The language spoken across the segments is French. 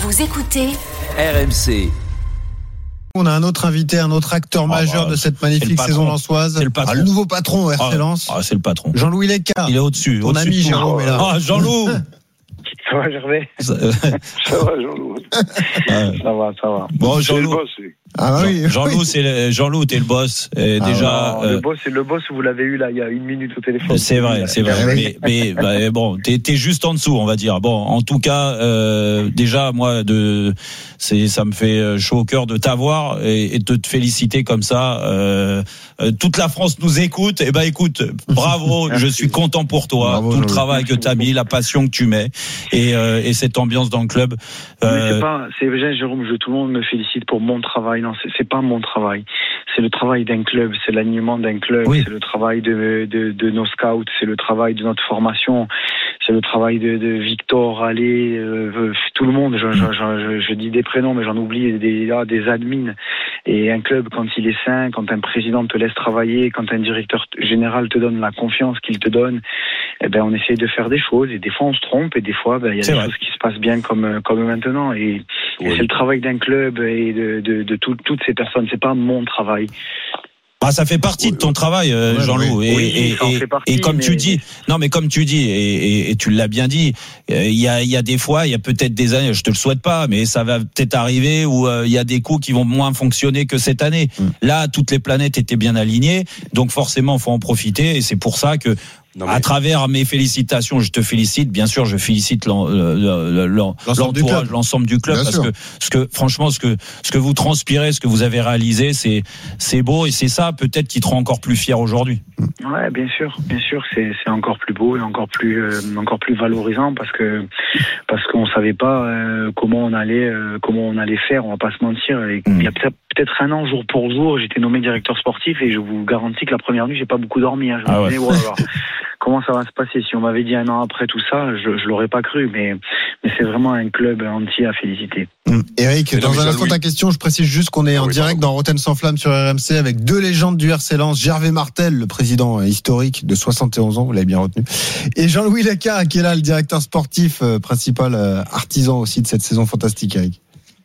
Vous écoutez RMC. On a un autre invité, un autre acteur majeur de cette magnifique saison lensoise. C'est le patron. Le nouveau patron au RC Lens. C'est le patron. Jean-Louis Lécart. Il est au-dessus. Ton ami Jérôme est là. Ah, Jean-Loup. Ça va, Gervais? Ça va, Jean-Loup. Ça va. Bon, Jean-Loup. Ah oui. Jean-Loup, t'es le boss. Déjà. Non, le boss, vous l'avez eu là, il y a une minute au téléphone. C'est vrai. Mais bon, t'es juste en dessous, on va dire. Bon, en tout cas, déjà, moi, ça me fait chaud au cœur de t'avoir et de te féliciter comme ça. Toute la France nous écoute. Eh ben, écoute, bravo. Je suis content pour toi. Bravo, tout le travail que t'as mis, la passion que tu mets et cette ambiance dans le club. C'est vrai, Jérôme, tout le monde me félicite pour mon travail. Non, c'est pas mon travail. C'est le travail d'un club, c'est l'alignement d'un club, oui. C'est le travail de nos scouts, c'est le travail de notre formation, c'est le travail de Victor, Allé, tout le monde. Je dis des prénoms, mais j'en oublie des admins. Et un club, quand il est sain, quand un président te laisse travailler, quand un directeur général te donne la confiance qu'il te donne, eh ben on essaye de faire des choses. Et des fois on se trompe, et des fois il y a des choses qui se passent bien comme maintenant. Et c'est le travail d'un club et de toutes ces personnes. C'est pas mon travail. Ah, ça fait partie de ton travail, Jean-Loup. Et comme tu dis, et tu l'as bien dit, il y a des fois, il y a peut-être des années, je te le souhaite pas, mais ça va peut-être arriver où il y a des coups qui vont moins fonctionner que cette année. Là, toutes les planètes étaient bien alignées, donc forcément, faut en profiter, et c'est pour ça que à travers mes félicitations, je te félicite. Bien sûr, je félicite l'entourage, l'ensemble du club, parce que franchement, ce que vous transpirez, ce que vous avez réalisé, c'est beau, et c'est ça peut-être qui te rend encore plus fier aujourd'hui. Ouais, bien sûr, c'est encore plus beau et encore plus valorisant parce qu'on savait pas comment on allait faire. On va pas se mentir. Il y a peut-être un an, jour pour jour, j'étais nommé directeur sportif et je vous garantis que la première nuit, j'ai pas beaucoup dormi. Je me disais, comment ça va se passer? Si on m'avait dit un an après tout ça, je l'aurais pas cru, mais c'est vraiment un club entier à féliciter. Eric, dans un instant ta question, je précise juste qu'on est en direct dans Rotten sans flamme sur RMC avec deux légendes du RC Lens, Gervais Martel, le président historique de 71 ans, vous l'avez bien retenu, et Jean-Louis Lécart qui est là, le directeur sportif principal, artisan aussi de cette saison fantastique, Eric.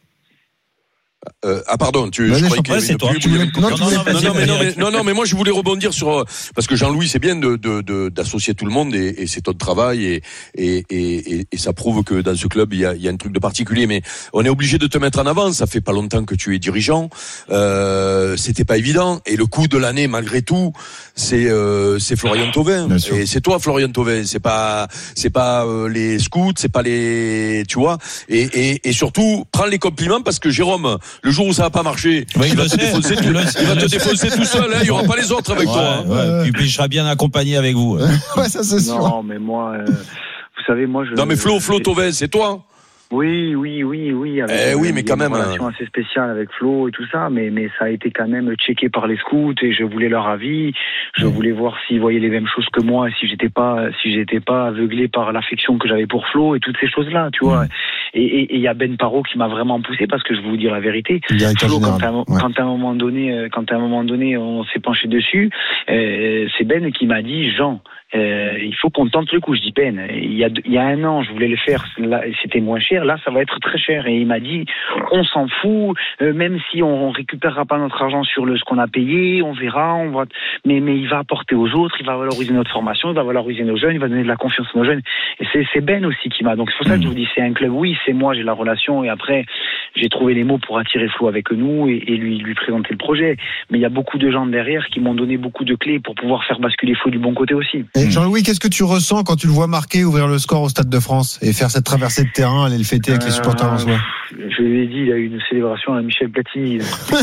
Pardon, je croyais qu'il y avait une pub. Non, mais moi je voulais rebondir sur parce que Jean-Louis, c'est bien d'associer tout le monde et c'est ton travail et ça prouve que dans ce club il y a un truc de particulier, mais on est obligé de te mettre en avant. Ça fait pas longtemps que tu es dirigeant, c'était pas évident, et le coup de l'année malgré tout, c'est Florian Thauvin, et c'est toi Florian Thauvin, c'est pas les scouts, c'est pas les, tu vois, et surtout prends les compliments, parce que Jérôme, le jour où ça va pas marcher, il va te défoncer tout seul, il y aura pas les autres avec toi. Et puis je serai bien accompagné avec vous. Ouais, ça c'est sûr. Non, mais moi, vous savez, moi Non, mais Flo Thauvin, c'est toi. Oui. Oui, mais quand même. Une relation assez spéciale avec Flo et tout ça, mais ça a été quand même checké par les scouts et je voulais leur avis. Je voulais voir s'ils voyaient les mêmes choses que moi, si j'étais pas aveuglé par l'affection que j'avais pour Flo et toutes ces choses-là, tu vois. Et il y a Ben Parot qui m'a vraiment poussé, parce que je vais vous dire la vérité. Flo, quand à un moment donné, on s'est penché dessus, c'est Ben qui m'a dit, Jean, il faut qu'on tente le coup. Je dis, Ben, il y a un an, je voulais le faire, là, c'était moins cher, là, ça va être très cher. Et il m'a dit, on s'en fout, même si on récupérera pas notre argent sur ce qu'on a payé, on verra, mais il va apporter aux autres, il va valoriser notre formation, il va valoriser nos jeunes, il va donner de la confiance à nos jeunes. Et c'est Ben aussi qui m'a, donc c'est pour ça que je vous dis, c'est un club, oui, c'est moi, j'ai la relation, et après, j'ai trouvé les mots pour attirer Flo avec nous et lui présenter le projet. Mais il y a beaucoup de gens derrière qui m'ont donné beaucoup de clés pour pouvoir faire basculer Flo du bon côté aussi. Et Jean-Louis, qu'est-ce que tu ressens quand tu le vois marquer, ouvrir le score au Stade de France et faire cette traversée de terrain, aller le fêter avec les supporters lensois? Je lui ai dit, il y a eu une célébration à Michel Platini.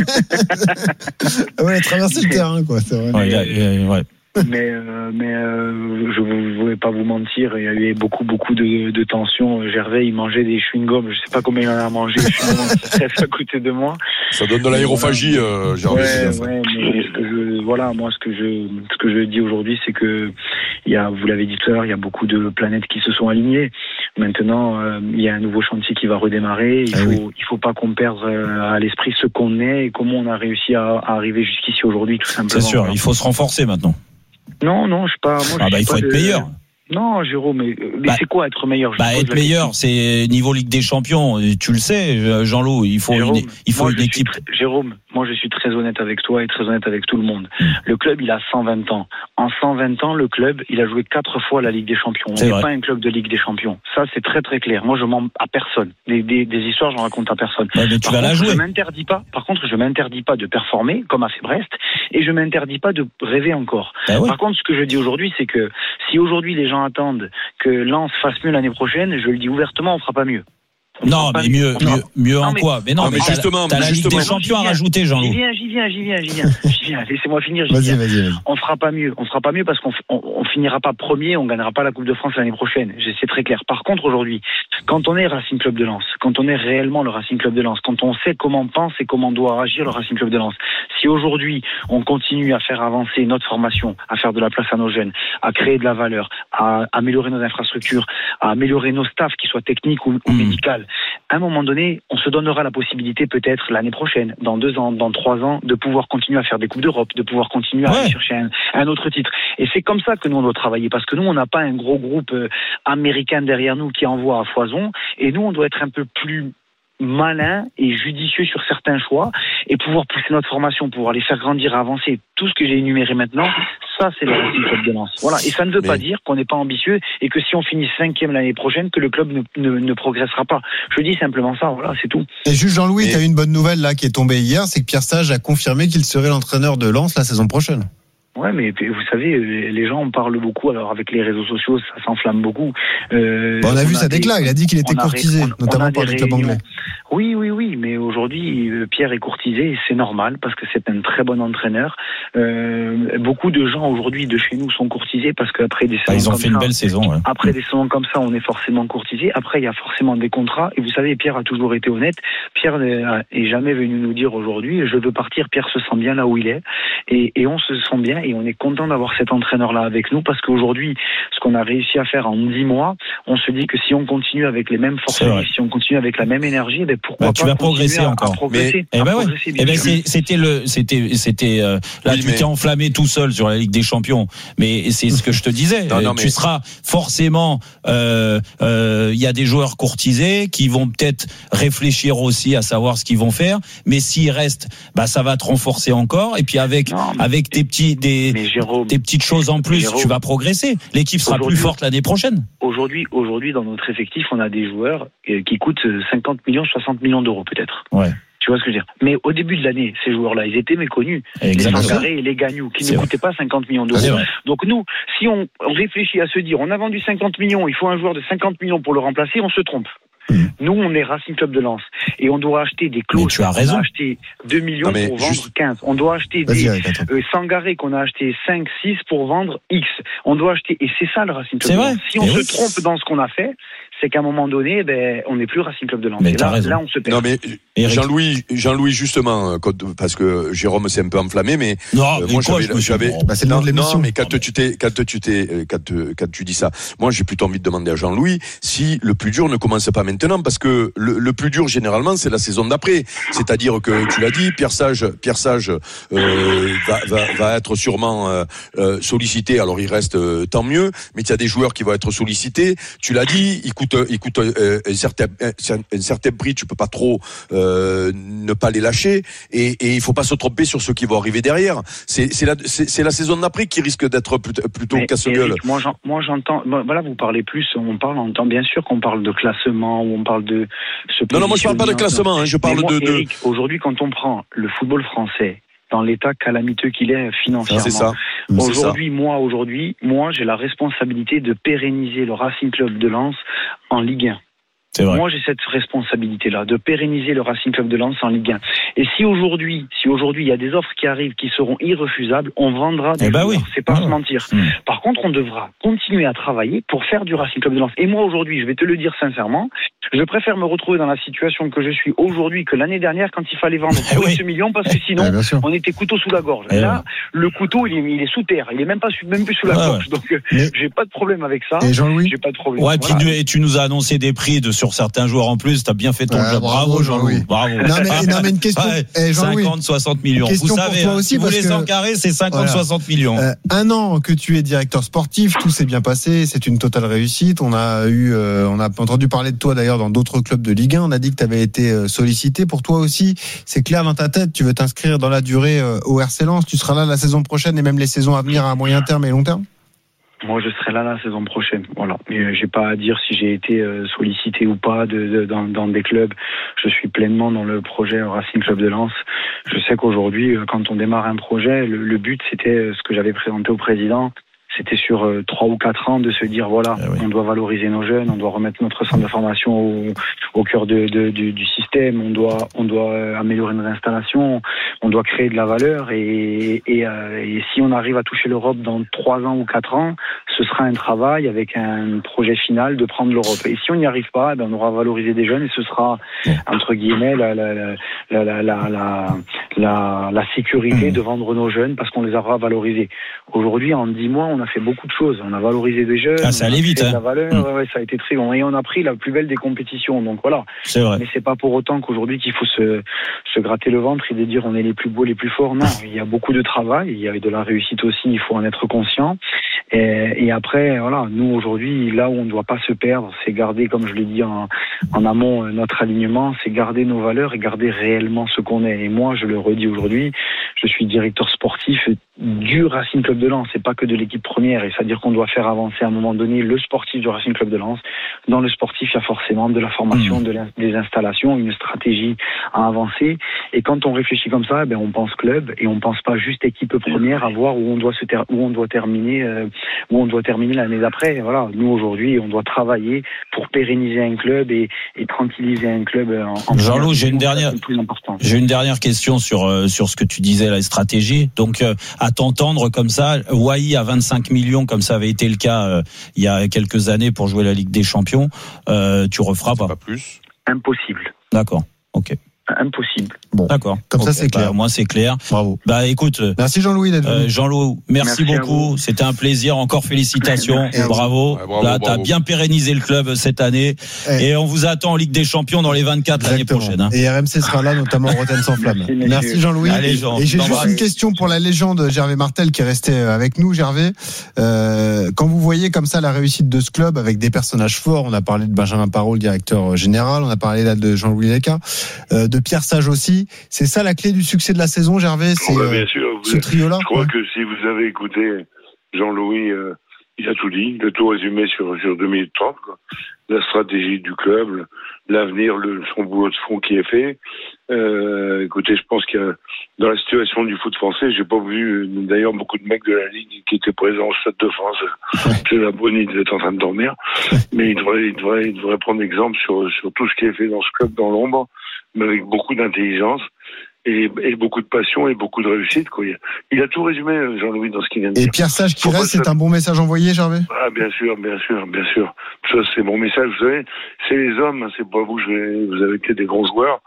Ouais, traverser le terrain, quoi, c'est vrai. Ouais. Mais je ne vais pas vous mentir, il y a eu beaucoup de tensions. Gervais, il mangeait des chewing-gums, je sais pas combien il en a mangé, à côté de moi. Ça donne de l'aérophagie, Gervais. Ouais, mais moi ce que je dis aujourd'hui, c'est que vous l'avez dit tout à l'heure, il y a beaucoup de planètes qui se sont alignées. Maintenant, il y a un nouveau chantier qui va redémarrer. Il faut pas qu'on perde à l'esprit ce qu'on est et comment on a réussi à arriver jusqu'ici aujourd'hui, tout simplement. C'est sûr, il faut se renforcer maintenant. Non, je suis pas. Moi, il faut être meilleur. Non, Jérôme, mais c'est quoi être meilleur? Être meilleur, c'est niveau Ligue des Champions. Tu le sais, Jean-Loup, il faut une équipe. Jérôme, moi je suis très honnête avec toi et très honnête avec tout le monde. Le club, il a 120 ans. En 120 ans, le club, il a joué 4 fois la Ligue des Champions. On n'est pas un club de Ligue des Champions. Ça, c'est très très clair. Moi, je mens à personne. Des histoires, j'en raconte à personne. Mais tu vas la jouer. Par contre, je m'interdis pas de performer, comme a fait Brest, et je m'interdis pas de rêver encore. Par contre, ce que je dis aujourd'hui, c'est que si aujourd'hui les gens attendent que Lens fasse mieux l'année prochaine, je le dis ouvertement, on fera pas mieux. Non, mais mieux en quoi? Mais non, mais justement, t'as la Ligue des Champions à rajouter, Jean-Loup. J'y viens. Laissez-moi finir. Vas-y. On fera pas mieux parce qu'on finira pas premier, on gagnera pas la Coupe de France l'année prochaine. C'est très clair. Par contre, aujourd'hui, quand on est Racing Club de Lens, quand on est réellement le Racing Club de Lens, quand on sait comment pense et comment doit agir le Racing Club de Lens, si aujourd'hui on continue à faire avancer notre formation, à faire de la place à nos jeunes, à créer de la valeur, à améliorer nos infrastructures, à améliorer nos staffs, qu'ils soient techniques ou médicales, à un moment donné, on se donnera la possibilité peut-être l'année prochaine, dans 2 ans, dans 3 ans, de pouvoir continuer à faire des Coupes d'Europe, de pouvoir continuer à aller chercher un autre titre. Et c'est comme ça que nous on doit travailler, parce que nous on n'a pas un gros groupe américain derrière nous qui envoie à foison, et nous on doit être un peu plus malin et judicieux sur certains choix et pouvoir pousser notre formation, pouvoir les faire grandir, avancer. Tout ce que j'ai énuméré maintenant, ça c'est le Racing Club de Lens. Voilà. Et ça ne veut pas dire qu'on n'est pas ambitieux et que si on finit 5e l'année prochaine, que le club ne progressera pas. Je dis simplement ça, voilà, c'est tout. Et juste Jean-Louis, tu as eu une bonne nouvelle là qui est tombée hier, c'est que Pierre Sage a confirmé qu'il serait l'entraîneur de Lens la saison prochaine. Ouais, mais vous savez, les gens en parlent beaucoup. Alors avec les réseaux sociaux, ça s'enflamme beaucoup. On a vu sa déclat. Il a dit qu'il était courtisé, notamment par les clubs anglais. Oui. Mais aujourd'hui, Pierre est courtisé et c'est normal parce que c'est un très bon entraîneur. Beaucoup de gens aujourd'hui de chez nous sont courtisés parce qu'après des saisons ils ont fait une belle saison. Ouais. Après des saisons comme ça, on est forcément courtisé. Après, il y a forcément des contrats. Et vous savez, Pierre a toujours été honnête. Pierre n'est jamais venu nous dire aujourd'hui, je veux partir. Pierre se sent bien là où il est et on se sent bien. Et on est content d'avoir cet entraîneur-là avec nous parce qu'aujourd'hui, ce qu'on a réussi à faire en 10 mois, on se dit que si on continue avec les mêmes forces, si on continue avec la même énergie, ben pourquoi pas tu vas progresser encore. C'était là tu t'es enflammé tout seul sur la Ligue des Champions, mais c'est ce que je te disais. Tu seras forcément il y a des joueurs courtisés qui vont peut-être réfléchir aussi à savoir ce qu'ils vont faire, mais s'ils restent, ça va te renforcer encore et puis avec tes petites choses en plus, Jérôme, tu vas progresser. L'équipe sera plus forte l'année prochaine. Aujourd'hui, dans notre effectif, on a des joueurs qui coûtent 50 millions, 60 millions d'euros peut-être. Ouais. Tu vois ce que je veux dire? Mais au début de l'année, ces joueurs-là, ils étaient méconnus. Exactement. Les Sangaré et les Gagnou, qui ne coûtaient pas 50 millions d'euros. Donc nous, si on réfléchit à se dire, on a vendu 50 millions, il faut un joueur de 50 millions pour le remplacer, on se trompe. Nous, on est Racing Club de Lens et on doit acheter des clauses. Tu as raison. On a acheté 2 millions pour vendre 15. On doit acheter des Sangaré qu'on a acheté 5, 6 pour vendre X. On doit acheter, et c'est ça le Racing Club de Lens. Si on se trompe dans ce qu'on a fait, c'est qu'à un moment donné, on n'est plus Racing Club de Lens. Là, on se perd. Non, mais Jean-Louis, justement, parce que Jérôme s'est un peu enflammé, mais moi j'avais. C'est le nom de l'émission. Non, mais quand tu dis ça, moi j'ai plutôt envie de demander à Jean-Louis si le plus dur ne commence pas maintenant, parce que le plus dur généralement c'est la saison d'après. C'est-à-dire que tu l'as dit, Pierre Sage va être sûrement sollicité. Alors il reste tant mieux, mais il y a des joueurs qui vont être sollicités. Tu l'as dit, il coûte un certain prix. Tu peux pas trop ne pas les lâcher, et il faut pas se tromper sur ceux qui vont arriver derrière. C'est la saison d'après qui risque d'être plutôt casse-gueule. Moi j'entends. Voilà, vous parlez plus. On entend bien sûr qu'on parle de classement, ou on parle de. Non, moi je parle pas de classement. Je parle Eric, aujourd'hui, quand on prend le football français dans l'état calamiteux qu'il est financièrement. C'est ça. Aujourd'hui, moi, j'ai la responsabilité de pérenniser le Racing Club de Lens en Ligue 1. C'est vrai. Moi, j'ai cette responsabilité-là de pérenniser le Racing Club de Lens en Ligue 1. Et si aujourd'hui, il y a des offres qui arrivent qui seront irrefusables, on vendra des joueurs. C'est pas se mentir. Par contre, on devra continuer à travailler pour faire du Racing Club de Lens. Et moi, aujourd'hui, je vais te le dire sincèrement, je préfère me retrouver dans la situation que je suis aujourd'hui que l'année dernière quand il fallait vendre ce million, parce que sinon, on était couteau sous la gorge. Et là, le couteau, il est sous terre. Il est même plus sous la gorge. Donc, j'ai pas de problème avec ça. Et Jean-Louis? J'ai pas de problème. Ouais, puis tu nous as annoncé des prix de sur certains joueurs en plus. T'as bien fait ton job. Bravo, Jean-Louis. Bravo. Non, mais une question. 50-60 millions. Vous savez, si vous les encarrez, c'est 50-60 millions. Un an que tu es directeur sportif, tout s'est bien passé. C'est une totale réussite. On a entendu parler de toi d'ailleurs dans d'autres clubs de Ligue 1. On a dit que tu avais été sollicité. Pour toi aussi, c'est clair dans ta tête. Tu veux t'inscrire dans la durée au RC Lens. Tu seras là la saison prochaine et même les saisons à venir à moyen terme et long terme. Moi, je serai là la saison prochaine. Voilà. Mais j'ai pas à dire si j'ai été sollicité ou pas dans des clubs. Je suis pleinement dans le projet Racing Club de Lens. Je sais qu'aujourd'hui, quand on démarre un projet, le but, c'était ce que j'avais présenté au président. C'était sur 3 ou 4 ans de se dire voilà, on doit valoriser nos jeunes, on doit remettre notre centre de formation au cœur du système, on doit améliorer nos installations, on doit créer de la valeur et si on arrive à toucher l'Europe dans 3 ans ou 4 ans, ce sera un travail avec un projet final de prendre l'Europe. Et si on n'y arrive pas, on aura valorisé des jeunes et ce sera entre guillemets la sécurité de vendre nos jeunes parce qu'on les aura valorisés. Aujourd'hui, en 10 mois, on a fait beaucoup de choses. On a valorisé des jeunes. Ça allait vite, la valeur, ça a été très long. Et on a pris la plus belle des compétitions. Donc voilà. C'est vrai. Mais c'est pas pour autant qu'aujourd'hui qu'il faut se gratter le ventre et de dire on est les plus beaux, les plus forts. Non, il y a beaucoup de travail. Il y a de la réussite aussi. Il faut en être conscient. Et après, voilà, nous aujourd'hui, là où on ne doit pas se perdre, c'est garder, comme je l'ai dit en amont, notre alignement, c'est garder nos valeurs et garder réellement ce qu'on est. Et moi, je le redis aujourd'hui, je suis directeur sportif du Racing Club de Lens, c'est pas que de l'équipe première, et c'est-à-dire qu'on doit faire avancer à un moment donné le sportif du Racing Club de Lens. Dans le sportif, il y a forcément de la formation, des installations, une stratégie à avancer. Et quand on réfléchit comme ça, on pense club et on pense pas juste équipe première à voir où on doit terminer l'année d'après. Et voilà, nous aujourd'hui, on doit travailler pour pérenniser un club et tranquilliser un club. Jean-Loup, j'ai une dernière question sur ce que tu disais, la stratégie. Donc à t'entendre comme ça, Wai à 25 millions, comme ça avait été le cas il y a quelques années pour jouer la Ligue des Champions, tu referas pas plus. Impossible. D'accord, ok. Impossible. Bon, d'accord. Comme ça, c'est clair. Moi, c'est clair. Bravo. Écoute. Merci Jean-Louis d'être venu. Jean-Louis, merci beaucoup. C'était un plaisir. Encore félicitations. Bravo. Là, t'as bien pérennisé le club cette année. Et on vous attend en Ligue des Champions dans les 24 l'année prochaine. Et RMC sera là, notamment Rotten sans flamme. Merci Jean-Louis. Allez, Jean, et j'ai juste une question pour la légende Gervais Martel qui est resté avec nous, Gervais. Quand vous voyez comme ça la réussite de ce club avec des personnages forts, on a parlé de Benjamin Parot, le directeur général, on a parlé là de Jean-Louis Leca, de Pierre Sage aussi. C'est ça la clé du succès de la saison, Gervais, c'est bien sûr, ce trio-là. Je crois que si vous avez écouté Jean-Louis, il a tout dit, il a tout résumé sur 2030, quoi. La stratégie du club, l'avenir, son boulot de fond qui est fait. Écoutez, je pense que dans la situation du foot français, j'ai pas vu d'ailleurs beaucoup de mecs de la Ligue qui étaient présents au Stade de France. La Bonnie devait être en train de dormir, mais il devrait prendre exemple sur tout ce qui est fait dans ce club dans l'ombre, mais avec beaucoup d'intelligence. Et beaucoup de passion et beaucoup de réussite, quoi. Il a tout résumé, Jean-Louis, dans ce qu'il vient de dire. Et Pierre Sage qui reste, c'est un bon message envoyé, Gervais? Ah, bien sûr. Ça, c'est mon message, vous savez. C'est les hommes, hein, c'est pas vous, vous avez été des grands joueurs.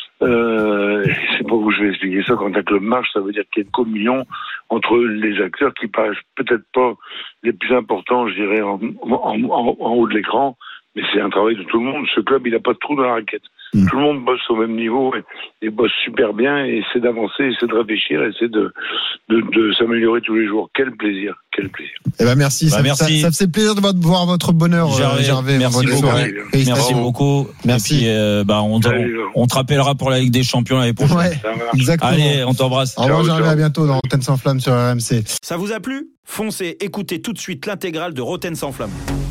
C'est pas vous, je vais expliquer ça. Quand un club marche, ça veut dire qu'il y a une communion entre les acteurs qui paraissent peut-être pas les plus importants, je dirais, en haut de l'écran. Mais c'est un travail de tout le monde. Ce club, il n'a pas de trou dans la raquette. Tout le monde bosse au même niveau et bosse super bien et essaie d'avancer, essaie de réfléchir, essaie de s'améliorer tous les jours. Quel plaisir. Eh ben merci. Merci. Ça fait plaisir de voir votre bonheur, Gervais. Merci beaucoup. Merci. Et puis, on te rappellera pour la Ligue des Champions l'année prochaine. Ouais, exactement. Allez, on t'embrasse. Au revoir, Gervais. À bientôt dans Rotten sans flamme sur RMC. Ça vous a plu ? Foncez, écoutez tout de suite l'intégrale de Rotten sans flamme.